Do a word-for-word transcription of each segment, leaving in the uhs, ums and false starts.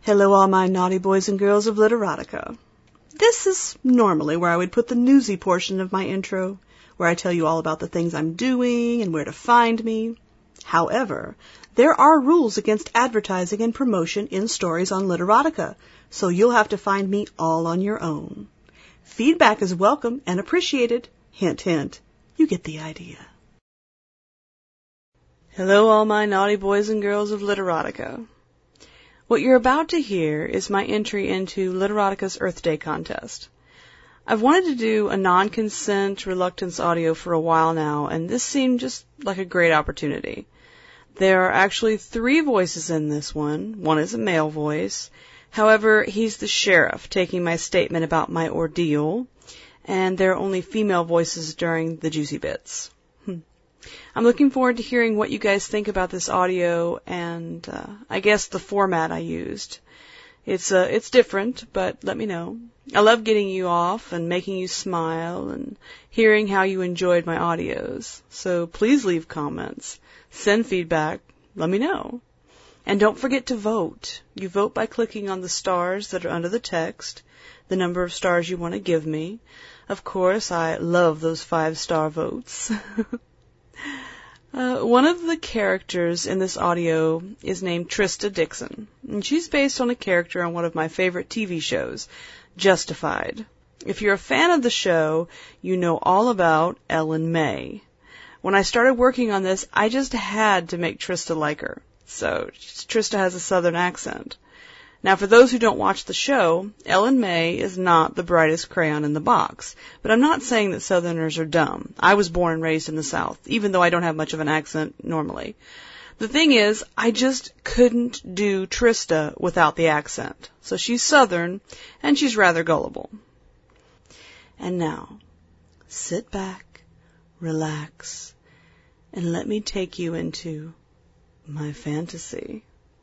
Hello, all my naughty boys and girls of Literotica. This is normally where I would put the newsy portion of my intro, where I tell you all about the things I'm doing and where to find me. However, there are rules against advertising and promotion in stories on Literotica, so you'll have to find me all on your own. Feedback is welcome and appreciated. Hint, hint. You get the idea. Hello, all my naughty boys and girls of Literotica. What you're about to hear is my entry into Literatica's Earth Day contest. I've wanted to do a non-consent reluctance audio for a while now, and this seemed just like a great opportunity. There are actually three voices in this one. One is a male voice. However, he's the sheriff taking my statement about my ordeal, and there are only female voices during the juicy bits. Hmm. I'm looking forward to hearing what you guys think about this audio and, uh, I guess the format I used. It's, uh, it's different, but let me know. I love getting you off and making you smile and hearing how you enjoyed my audios. So please leave comments, send feedback, let me know. And don't forget to vote. You vote by clicking on the stars that are under the text, the number of stars you want to give me. Of course, I love those five-star votes. Uh, one of the characters in this audio is named Trista Dixon, and she's based on a character on one of my favorite T V shows, Justified. If you're a fan of the show, you know all about Ellen May. When I started working on this, I just had to make Trista like her, so Trista has a southern accent. Now, for those who don't watch the show, Ellen May is not the brightest crayon in the box. But I'm not saying that Southerners are dumb. I was born and raised in the South, even though I don't have much of an accent normally. The thing is, I just couldn't do Trista without the accent. So she's Southern, and she's rather gullible. And now, sit back, relax, and let me take you into my fantasy.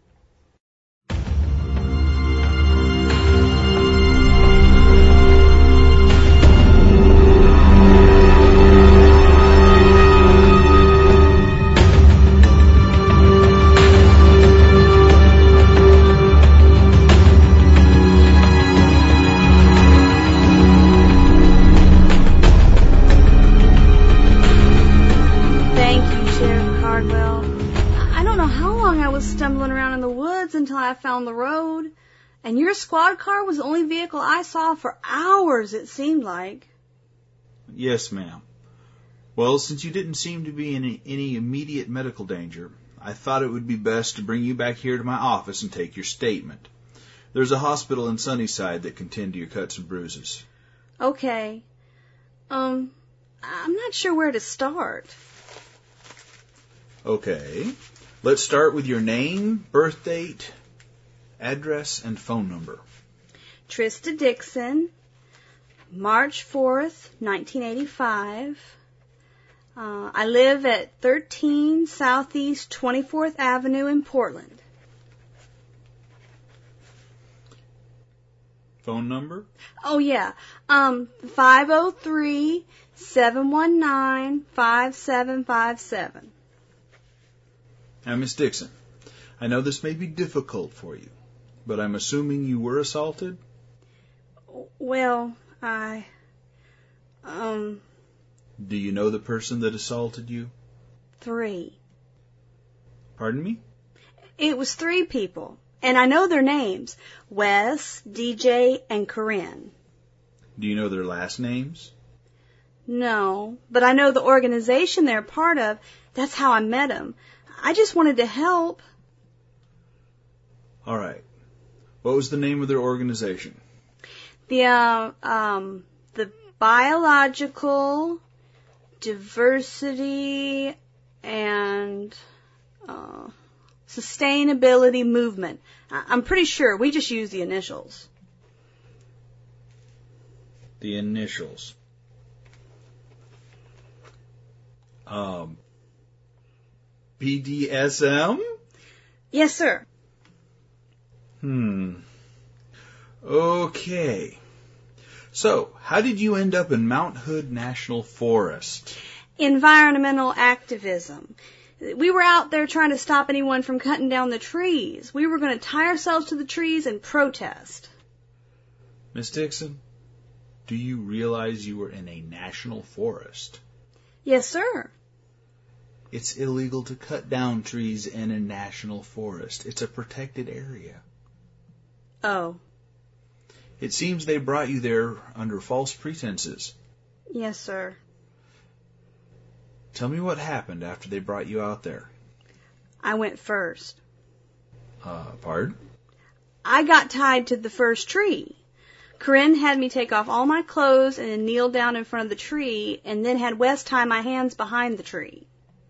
Stumbling around in the woods until I found the road, and your squad car was the only vehicle I saw for hours, it seemed like. Yes, ma'am. Well, since you didn't seem to be in any, any immediate medical danger, I thought it would be best to bring you back here to my office and take your statement. There's a hospital in Sunnyside that can tend to your cuts and bruises. Okay. Um, I'm not sure where to start. Okay. Let's start with your name, birth date, address, and phone number. Trista Dixon, March fourth, nineteen eighty-five. Uh, I live at thirteen Southeast twenty-fourth Avenue in Portland. Phone number? Oh, yeah. Um, five oh three, seven one nine, five seven five seven. Now, Miss Dixon, I know this may be difficult for you, but I'm assuming you were assaulted? Well, I, um... Do you know the person that assaulted you? Three. Pardon me? It was three people, and I know their names. Wes, D J, and Corinne. Do you know their last names? No, but I know the organization they're part of. That's how I met them. I just wanted to help. All right. What was the name of their organization? The, uh, um, the Biological Diversity and, uh, Sustainability Movement. I- I'm pretty sure. We just use the initials. The initials. Um... B D S M? Yes, sir. Hmm. Okay. So, how did you end up in Mount Hood National Forest? Environmental activism. We were out there trying to stop anyone from cutting down the trees. We were going to tie ourselves to the trees and protest. Miss Dixon, do you realize you were in a national forest? Yes, sir. It's illegal to cut down trees in a national forest. It's a protected area. Oh. It seems they brought you there under false pretenses. Yes, sir. Tell me what happened after they brought you out there. I went first. Uh, pardon? I got tied to the first tree. Corinne had me take off all my clothes and then kneel down in front of the tree and then had Wes tie my hands behind the tree.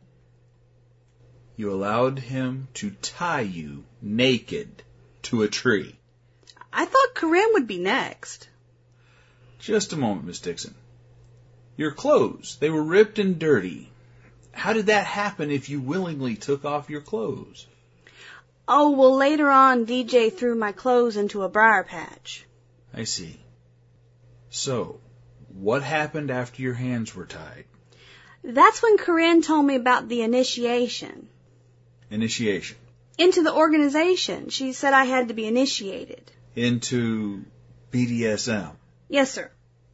You allowed him to tie you naked to a tree. I thought Corinne would be next. Just a moment, Miss Dixon. Your clothes, they were ripped and dirty. How did that happen if you willingly took off your clothes? Oh, well, later on, D J threw my clothes into a briar patch. I see. So, what happened after your hands were tied? That's when Corinne told me about the initiation. Initiation? Into the organization. She said I had to be initiated. Into B D S M? Yes, sir.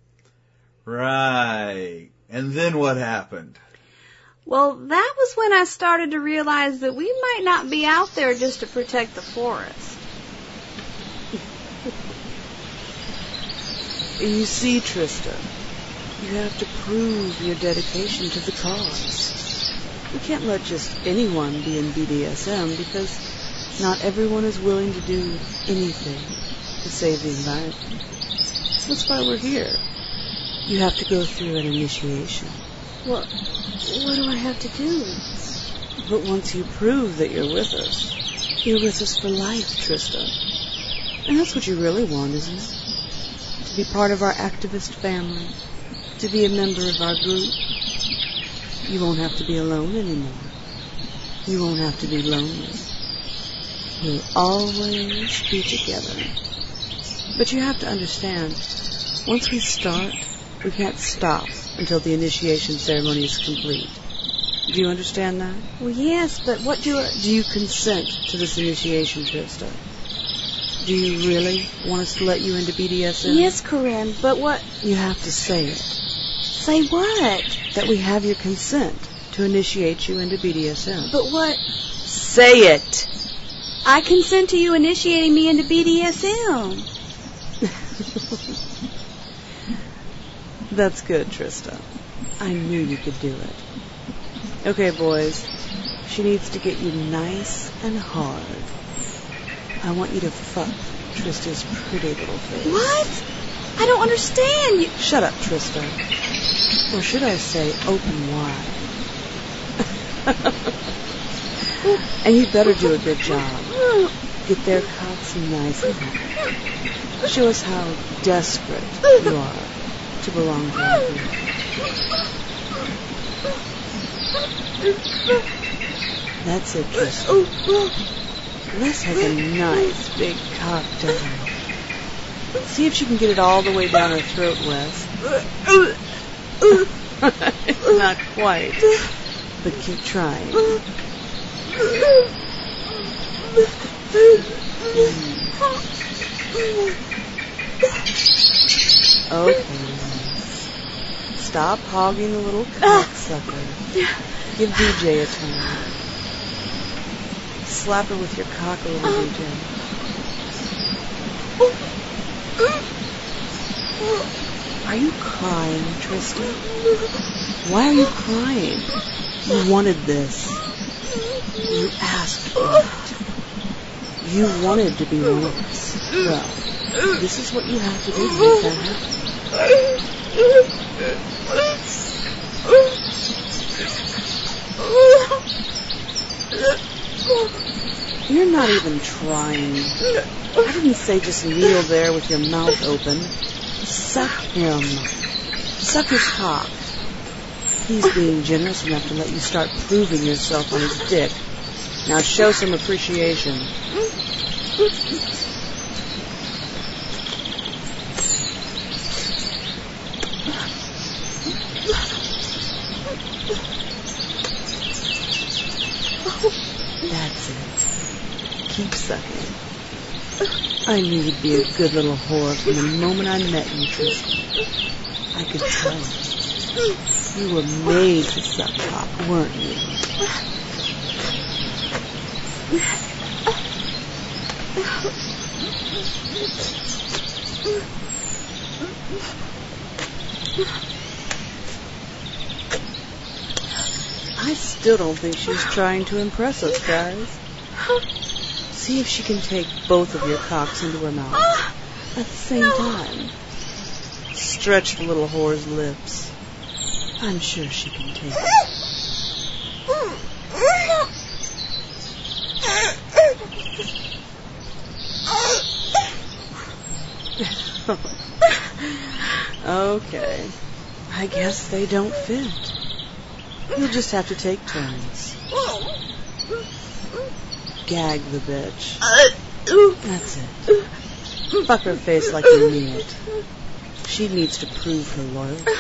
Right. And then what happened? Well, that was when I started to realize that we might not be out there just to protect the forest. You see, Trista, you have to prove your dedication to the cause. You can't let just anyone be in B D S M because not everyone is willing to do anything to save the environment. That's why we're here. You have to go through an initiation. What, what do I have to do? But once you prove that you're with us, you're with us for life, Trista. And that's what you really want, isn't it? To be part of our activist family, to be a member of our group. You won't have to be alone anymore. You won't have to be lonely. We'll always be together. But you have to understand, once we start, we can't stop until the initiation ceremony is complete. Do you understand that? Well, yes, but what do I... Do you consent to this initiation, Trista? Do you really want us to let you into B D S M? Yes, Corinne, but what... You have to say it. Say what? That we have your consent to initiate you into B D S M. But what... Say it! I consent to you initiating me into B D S M. That's good, Trista. I knew you could do it. Okay, boys. She needs to get you nice and hard. I want you to fuck Trista's pretty little face. What? I don't understand. You... Shut up, Trista. Or should I say, open wide. And you'd better do a good job. Get their cocks nice and hard. Show us how desperate you are to belong to our group. That's it, Trista. Les has a nice big cock down. See if she can get it all the way down her throat, Wes. Not quite, but keep trying. Okay. Stop hogging the little cocksucker. Give D J a turn. Slap her with your cock a little, D J. Are you crying, Trista? Why are you crying? You wanted this. You asked for it. You wanted to be one of us. Well, this is what you have to do to make that happen. You're not even trying. I didn't say just kneel there with your mouth open. Suck him. Suck his cock. He's being generous enough to let you start proving yourself on his dick. Now show some appreciation. I knew you'd be a good little whore from the moment I met you, Tristan. I could tell. You were made to suck cock, weren't you? I still don't think she's trying to impress us, guys. See if she can take both of your cocks into her mouth at the same no. time. Stretch the little whore's lips. I'm sure she can take it. Okay. I guess they don't fit. You'll just have to take turns. Gag the bitch. That's it. Fuck her face like you mean it. She needs to prove her loyalty.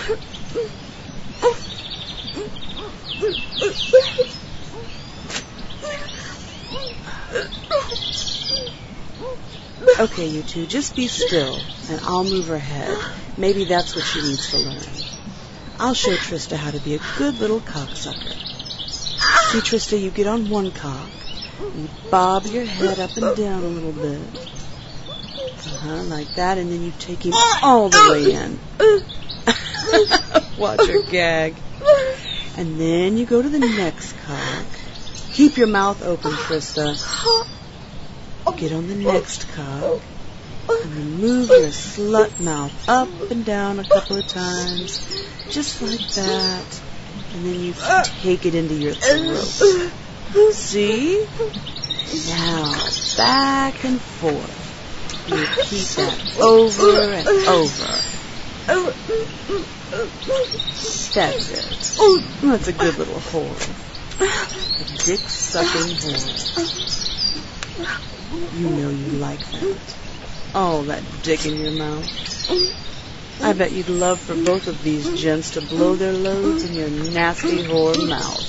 Okay, you two, just be still, and I'll move her head. Maybe that's what she needs to learn. I'll show Trista how to be a good little cocksucker. See, Trista, you get on one cock, you bob your head up and down a little bit. Uh-huh, like that, and then you take him all the way in. Watch her gag. And then you go to the next cock. Keep your mouth open, Trista. Get on the next cock. And then move your slut mouth up and down a couple of times. Just like that. And then you take it into your throat. See? Now, back and forth. You keep that over and over. That's it. That's a good little whore. A dick-sucking whore. You know you like that. Oh, that dick in your mouth. I bet you'd love for both of these gents to blow their loads in your nasty whore mouth.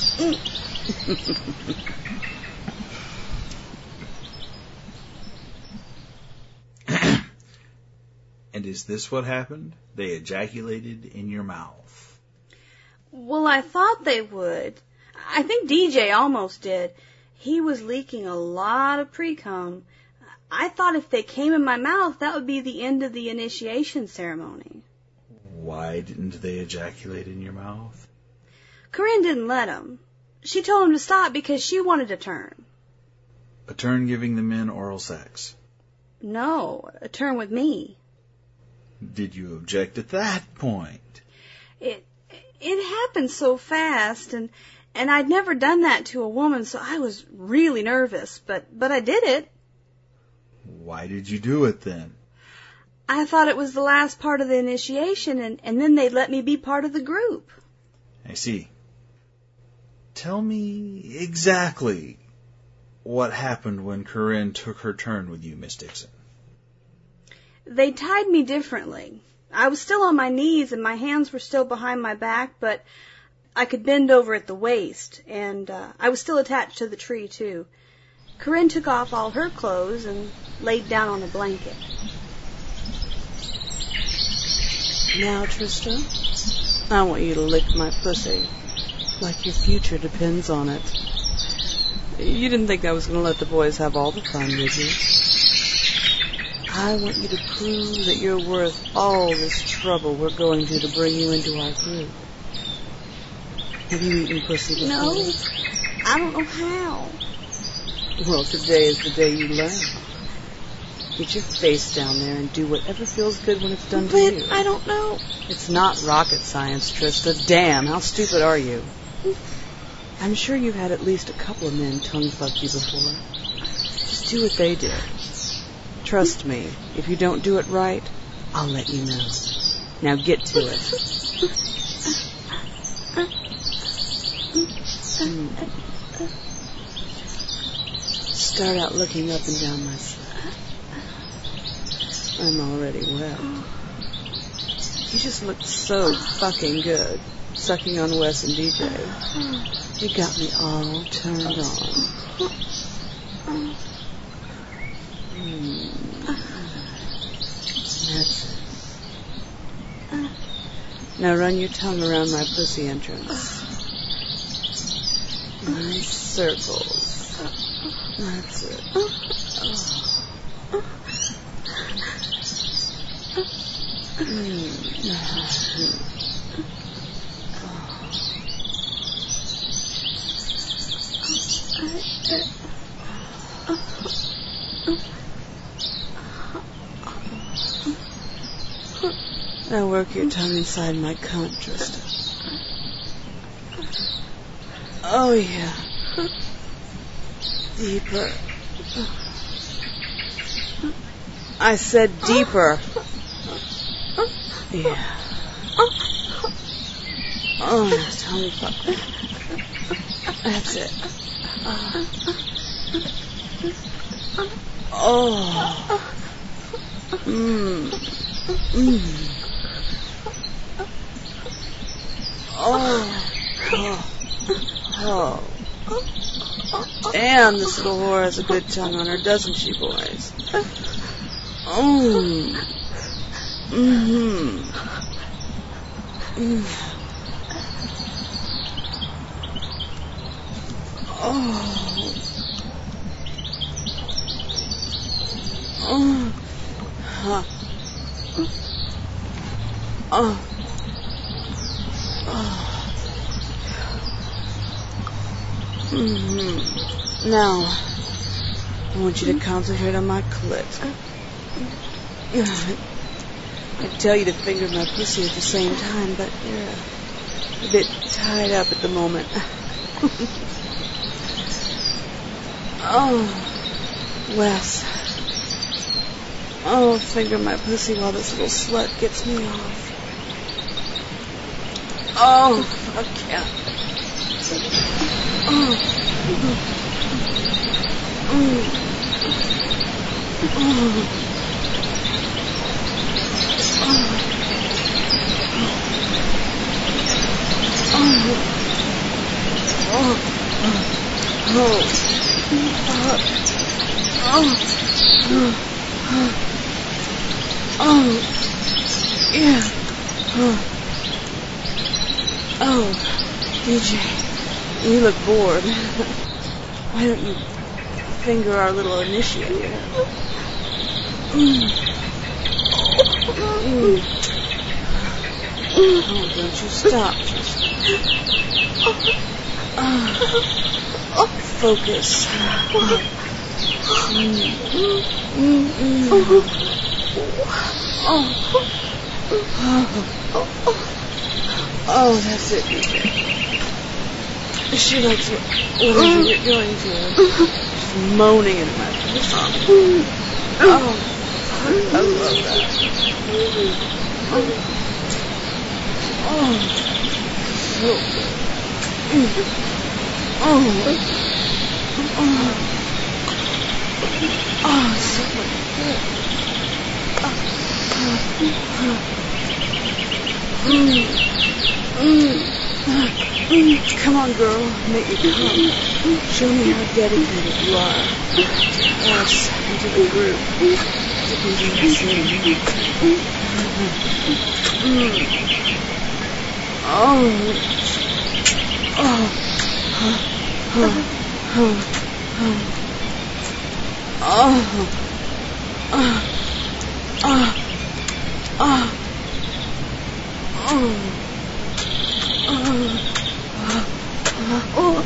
And is this what happened? They ejaculated in your mouth. Well, I thought they would. I think D J almost did. He was leaking a lot of pre-cum. I thought if they came in my mouth, that would be the end of the initiation ceremony. Why didn't they ejaculate in your mouth? Corinne didn't let them. She told them to stop because she wanted a turn. A turn giving the men oral sex? No, a turn with me. Did you object at that point? It it happened so fast, and and I'd never done that to a woman, so I was really nervous, but, but I did it. Why did you do it then? I thought it was the last part of the initiation, and, and then they'd let me be part of the group. I see. Tell me exactly what happened when Corinne took her turn with you, Miss Dixon. They tied me differently. I was still on my knees and my hands were still behind my back, but I could bend over at the waist, and uh, I was still attached to the tree, too. Corinne took off all her clothes and laid down on a blanket. Now, Trista, I want you to lick my pussy, like your future depends on it. You didn't think I was going to let the boys have all the fun, did you? I want you to prove that you're worth all this trouble we're going to to bring you into our group. Have you eaten pussy before? No, I don't know how. Well, today is the day you learn. Get your face down there and do whatever feels good when it's done but to you. I don't know. It's not rocket science, Trista. Damn, how stupid are you? I'm sure you've had at least a couple of men tongue fuck you before. Just do what they did. Trust me, if you don't do it right, I'll let you know. Now get to it. Mm. Start out looking up and down my side. I'm already wet. You just looked so fucking good, sucking on Wes and D J. You got me all turned on. Hmm. Now run your tongue around my pussy entrance. Nice circles. That's it. Oh. Mm. Now work your tongue inside my cunt, Tristan. Oh, yeah. Deeper. I said deeper. Yeah. Oh, tongue fuck. That's it. Oh. Mmm. Mmm. Oh. Oh. Oh. Damn, this little whore has a good tongue on her, doesn't she, boys? Mmm. Mm-hmm. Mm. Oh. Oh. Huh. Oh. Oh. Mm-hmm. Now, I want you to concentrate on my clit. I'd tell you to finger my pussy at the same time, but you're a, a bit tied up at the moment. Oh, Wes. Oh, finger my pussy while this little slut gets me off. Oh, fuck yeah. Oh. Mm. Oh. Oh, oh, oh, oh, oh, yeah, oh, oh, D J, you look bored. Why don't you finger our little initiator? Mm. Mm. Oh, don't you stop, just uh, focus. Mm. Mm, mm. Oh. Oh. Oh, that's it, D J. She likes it, whatever you're going through. She's moaning in my face. Oh, I love that. Oh. Oh, so good. Oh, oh, oh, so much good. Mm, mm, mm. Come on, girl, make me come. Show me how dedicated you are to us and to the group. To be listening. Mm. Oh. Oh. Oh. Oh. Oh. Oh. Oh. Oh. Oh. Oh. Oh.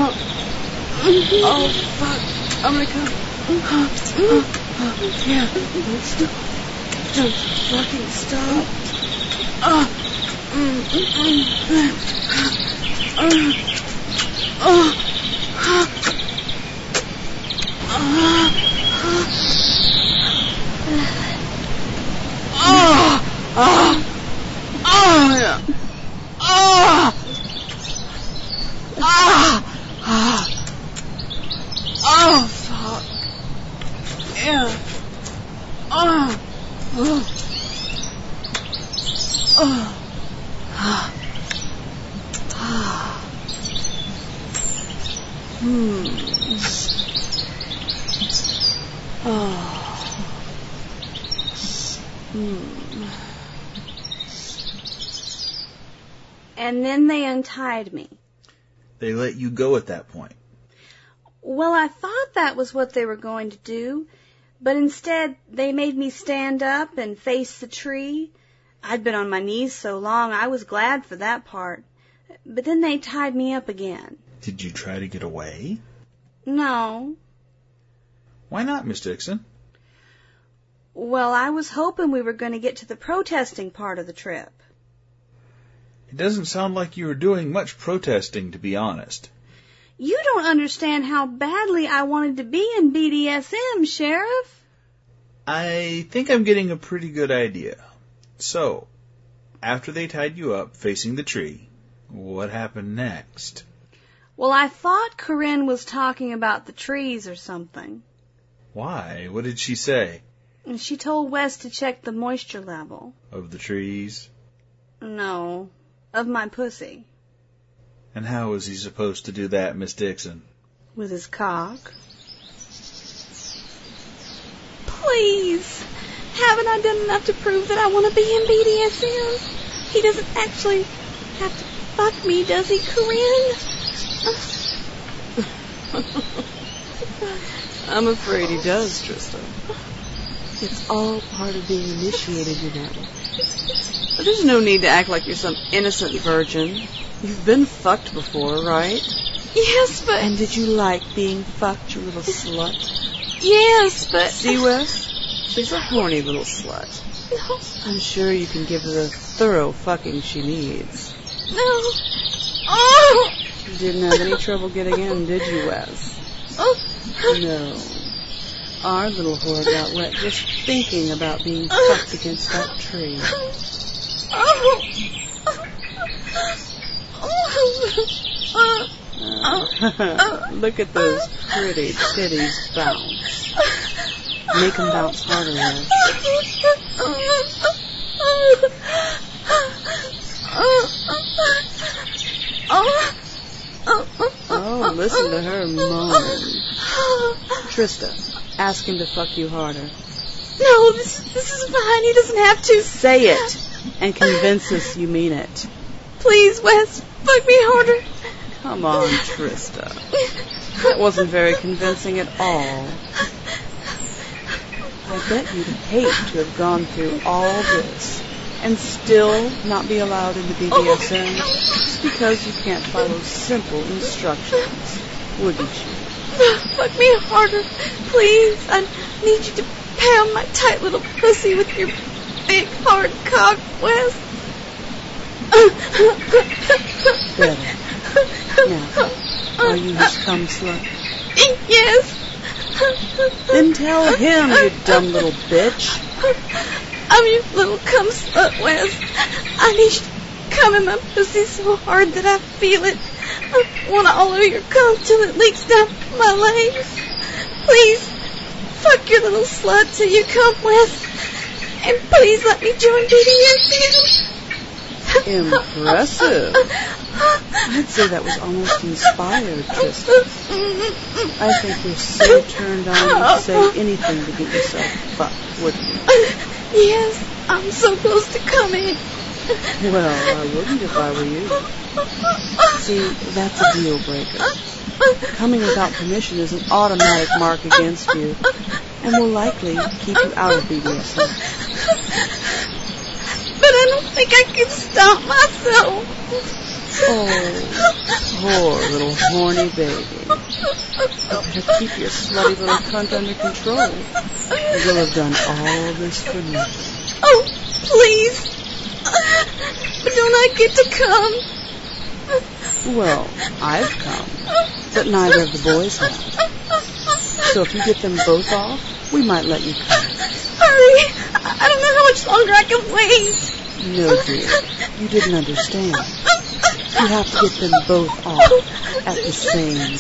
Oh, fuck. I'm gonna come. Yeah. Don't stop. Don't fucking stop. Oh. Mm, mm, mm. Uh, uh, uh, uh, uh, uh, oh, yeah. Oh, ah, ah, oh, fuck. Yeah. Oh, oh, oh. Ah. Ah. Hmm. Oh. Hmm. And then they untied me. They let you go at that point. Well, I thought that was what they were going to do, but instead they made me stand up and face the tree. I'd been on my knees so long, I was glad for that part. But then they tied me up again. Did you try to get away? No. Why not, Miss Dixon? Well, I was hoping we were going to get to the protesting part of the trip. It doesn't sound like you were doing much protesting, to be honest. You don't understand how badly I wanted to be in B D S M, Sheriff. I think I'm getting a pretty good idea. So, after they tied you up facing the tree, what happened next? Well, I thought Corinne was talking about the trees or something. Why? What did she say? And she told Wes to check the moisture level. Of the trees? No, of my pussy. And how was he supposed to do that, Miss Dixon? With his cock. Please, haven't I done enough to prove that I want to be in B D S M? He doesn't actually have to fuck me, does he, Corinne? I'm afraid he does, Trista. It's all part of being initiated, you know. But there's no need to act like you're some innocent virgin. You've been fucked before, right? Yes, but... And did you like being fucked, you little slut? Yes, but... See, Wes? She's a horny little slut. No. I'm sure you can give her the thorough fucking she needs. No. Oh! You didn't have any trouble getting in, did you, Wes? Oh. No. Our little whore got wet just thinking about being fucked against that tree. Oh. Uh, look at those pretty titties bounce. Make them bounce harder, Wes. Oh, listen to her moan. Trista, ask him to fuck you harder. No, this, this is fine. He doesn't have to. Say it, and convince us you mean it. Please, Wes, fuck me harder. Come on, Trista. That wasn't very convincing at all. I bet you'd hate to have gone through all this and still not be allowed into B D S M just because you can't follow simple instructions, wouldn't you? Fuck me harder, please. I need you to pound my tight little pussy with your big hard cock, Wes. Better. Now, are you his cum slut? Yes. Then tell him, you dumb little bitch. I'm your little cum slut, Wes. I need you to come in my pussy so hard that I feel it. I want all of your cum till it leaks down my legs. Please, fuck your little slut till you come, Wes. And please let me join B D S M. Impressive. I'd say that was almost inspired, Trista. I think you're so turned on you'd say anything to get yourself fucked, wouldn't you? Yes, I'm so close to coming. Well, I wouldn't if I were you. See, that's a deal breaker. Coming without permission is an automatic mark against you, and will likely keep you out of B D S M. But I don't think I can stop myself. Oh, poor little horny baby. You better keep your slutty little cunt under control. You'll have done all this for nothing. Oh, please. But don't I get to come? Well, I've come, but neither of the boys have. So if you get them both off, we might let you come. Hurry! I don't know how much longer I can wait. No, dear, you didn't understand. You have to get them both off at the same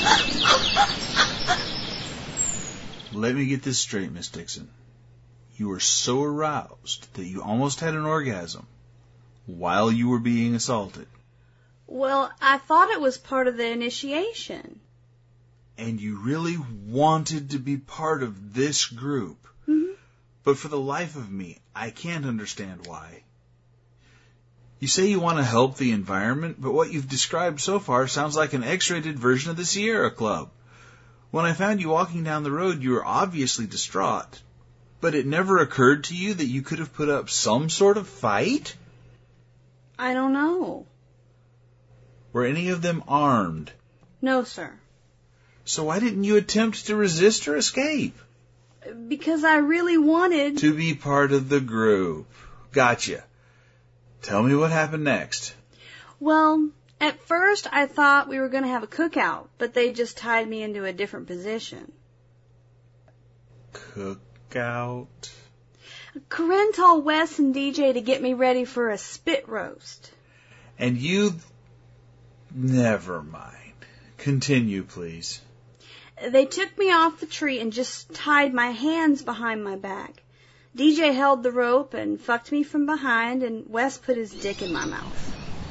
time. Let me get this straight, Miss Dixon. You were so aroused that you almost had an orgasm while you were being assaulted. Well, I thought it was part of the initiation. And you really wanted to be part of this group. Mm-hmm. But for the life of me, I can't understand why. You say you want to help the environment, but what you've described so far sounds like an X-rated version of the Sierra Club. When I found you walking down the road, you were obviously distraught. But it never occurred to you that you could have put up some sort of fight? I don't know. Were any of them armed? No, sir. So why didn't you attempt to resist or escape? Because I really wanted... To be part of the group. Gotcha. Tell me what happened next. Well, at first I thought we were going to have a cookout, but they just tied me into a different position. Cookout? Corinne told Wes and D J to get me ready for a spit roast. And you... Never mind. Continue, please. They took me off the tree and just tied my hands behind my back. D J held the rope and fucked me from behind, and Wes put his dick in my mouth.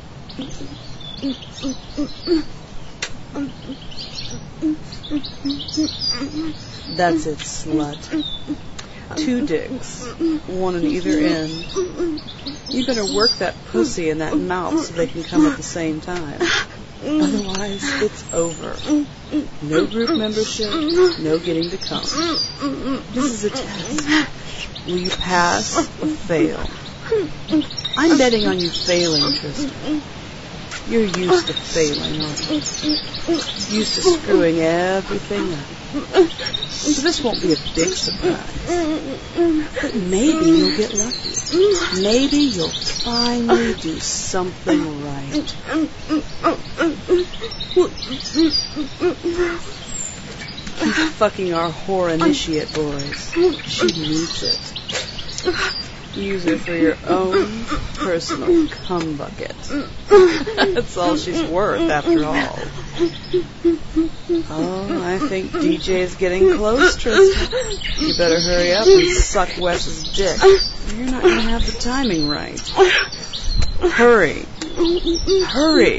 That's it, slut. Two dicks, one on either end. You better work that pussy in that mouth so they can come at the same time. Otherwise, it's over. No group membership, no getting to come. This is a test. Will you pass or fail? I'm betting on you failing, Tristan. You're used to failing, aren't you? Used to screwing everything up. So this won't be a big surprise. But maybe you'll get lucky. Maybe you'll finally do something right. Keep fucking our whore initiate, boys. She needs it. Use her for your own personal cum bucket. That's all she's worth, after all. Oh, I think D J's getting close, Tristan. You better hurry up and suck Wes's dick. You're not going to have the timing right. Hurry. Hurry.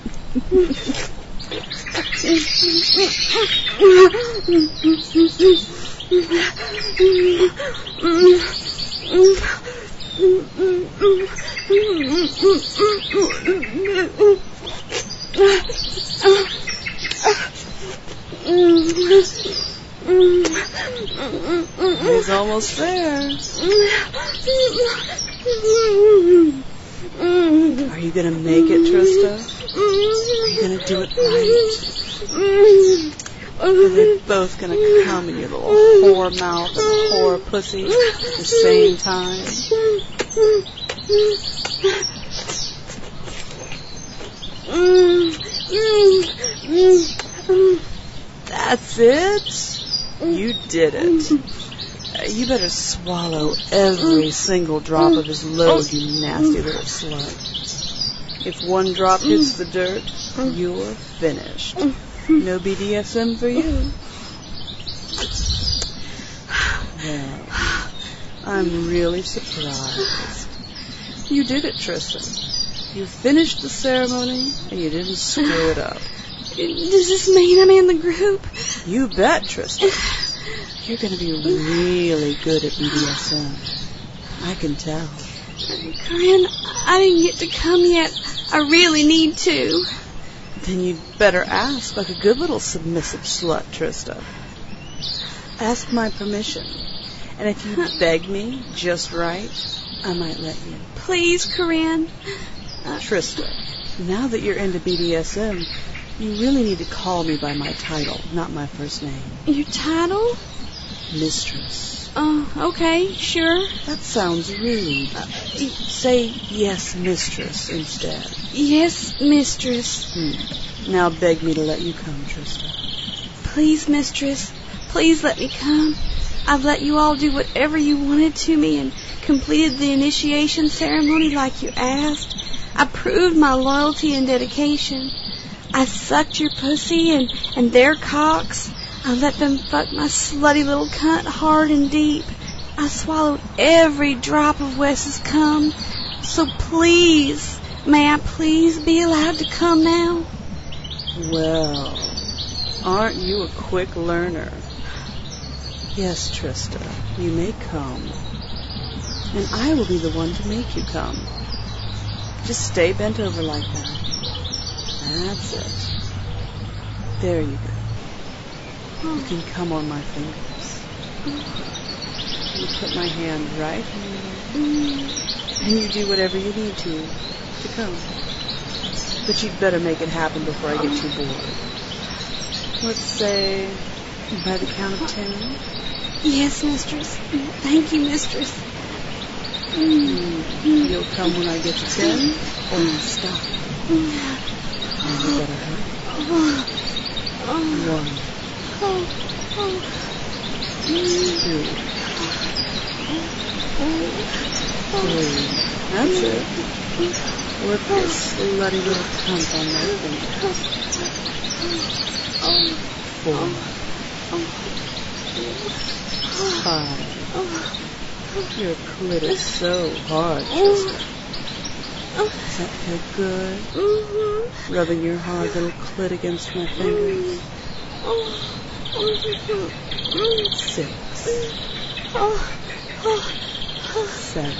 He's almost there. Are you going to make it, Trista? Are you going to do it right? Are they both going to come in your little whore mouth and whore pussy at the same time? That's it? You did it. Uh, you better swallow every single drop of his load, you nasty little slut. If one drop hits the dirt, you're finished. No B D S M for you. Well, I'm really surprised. You did it, Tristan. You finished the ceremony, and you didn't screw it up. Does this mean I'm in the group? You bet, Tristan. You're going to be really good at B D S M. I can tell. Corinne, I didn't get to come yet. I really need to. Then you'd better ask like a good little submissive slut, Trista. Ask my permission. And if you beg me just right, I might let you. Please, Corinne. Uh, Trista, now that you're into B D S M, you really need to call me by my title, not my first name. Your title? Mistress. Oh, okay, sure. That sounds rude. Uh, say yes, mistress, instead. Yes, mistress. Hmm. Now beg me to let you come, Trista. Please, mistress. Please let me come. I've let you all do whatever you wanted to me and completed the initiation ceremony like you asked. I proved my loyalty and dedication. I sucked your pussy and, and their cocks. I let them fuck my slutty little cunt hard and deep. I swallowed every drop of Wes's cum. So please, may I please be allowed to come now? Well, aren't you a quick learner? Yes, Trista, you may come. And I will be the one to make you come. Just stay bent over like that. That's it. There you go. You can come on my fingers. You put my hand right here. And you do whatever you need to to come. But you'd better make it happen before I get too bored. Let's say by the count of ten. Yes, mistress. Thank you, mistress. Mm. You'll come when I get to ten, or you stop. And you better hurry. One. Two. Three. That's it. With your slutty little cunt on my finger. Four. Five. Your clit is so hard, Chester. Does that feel good? Mm-hmm. Rubbing your hard little clit against my fingers. Six. Seven.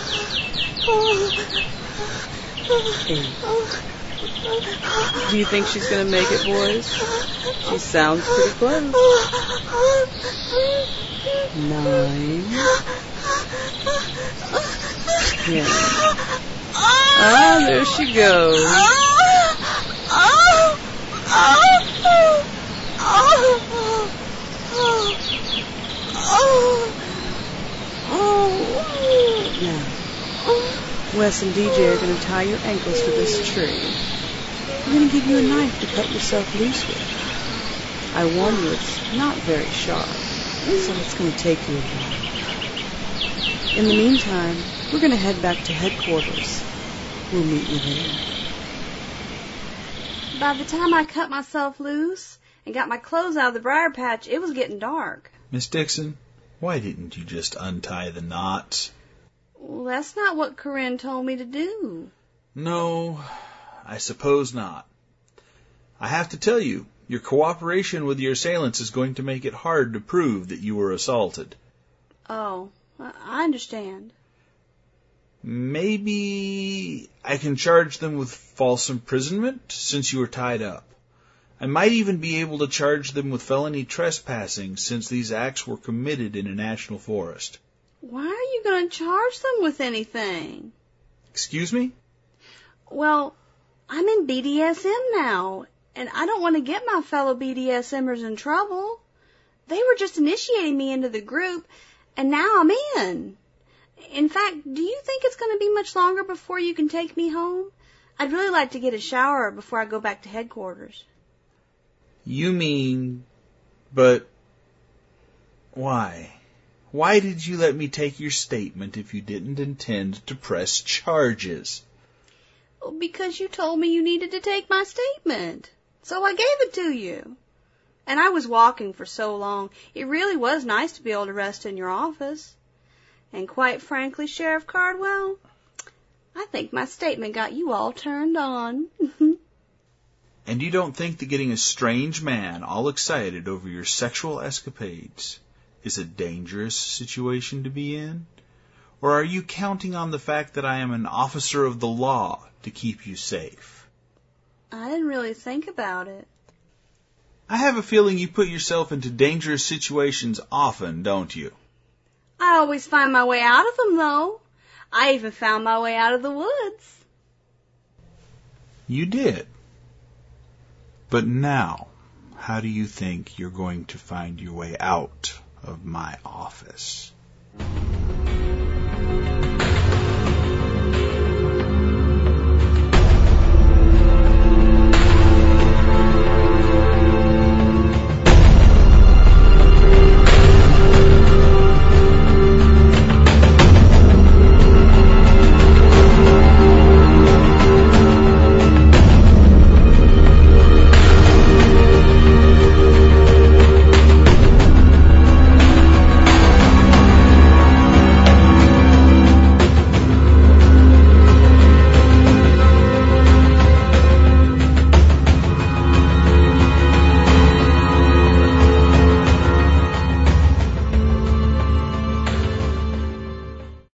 Eight. Do you think she's going to make it, boys? She sounds pretty close. Nine. Ten. Ah, there she goes. Now, Wes and D J are going to tie your ankles to this tree. I'm going to give you a knife to cut yourself loose with. I warn you, it's not very sharp, so it's going to take you a while. In the meantime, we're going to head back to headquarters. We'll meet you there. By the time I cut myself loose and got my clothes out of the briar patch, it was getting dark. Miss Dixon, why didn't you just untie the knots? Well, that's not what Corinne told me to do. No, I suppose not. I have to tell you, your cooperation with your assailants is going to make it hard to prove that you were assaulted. Oh, I understand. Maybe I can charge them with false imprisonment since you were tied up. I might even be able to charge them with felony trespassing since these acts were committed in a national forest. Why are you going to charge them with anything? Excuse me? Well, I'm in B D S M now, and I don't want to get my fellow B D S Mers in trouble. They were just initiating me into the group, and now I'm in. In fact, do you think it's going to be much longer before you can take me home? I'd really like to get a shower before I go back to headquarters. You mean, but why? Why did you let me take your statement if you didn't intend to press charges? Well, because you told me you needed to take my statement. So I gave it to you. And I was walking for so long, it really was nice to be able to rest in your office. And quite frankly, Sheriff Cardwell, I think my statement got you all turned on. And you don't think that getting a strange man all excited over your sexual escapades is a dangerous situation to be in? Or are you counting on the fact that I am an officer of the law to keep you safe? I didn't really think about it. I have a feeling you put yourself into dangerous situations often, don't you? I always find my way out of them, though. I even found my way out of the woods. You did. But now, how do you think you're going to find your way out of my office?